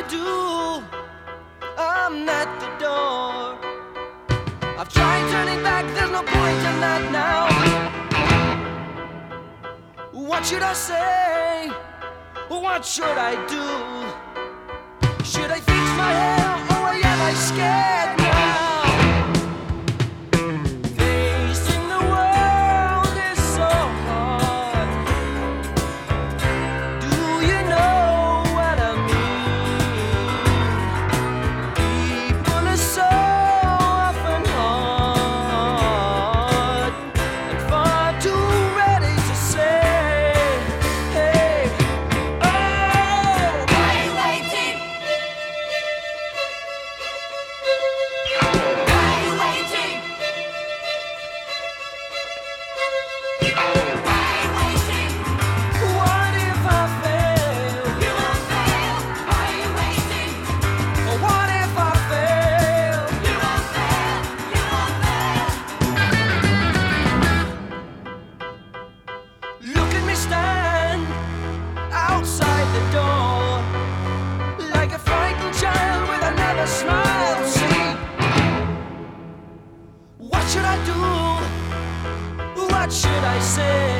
do? I'm at the door. I've tried turning back, there's no point in that now. What should I say? What should I do? Should I fix my hair or am I scared now? Facing the world is so hard. Do you know what I mean? People are so often hard and far too ready to say, hey, oh, why are you waiting? Why are you waiting? What if I fail? You will fail. Why are you waiting? What if I fail? You will fail. You will fail. Look at me stand outside the door, like a frightened child with another smile. See, what should I do? What should I say?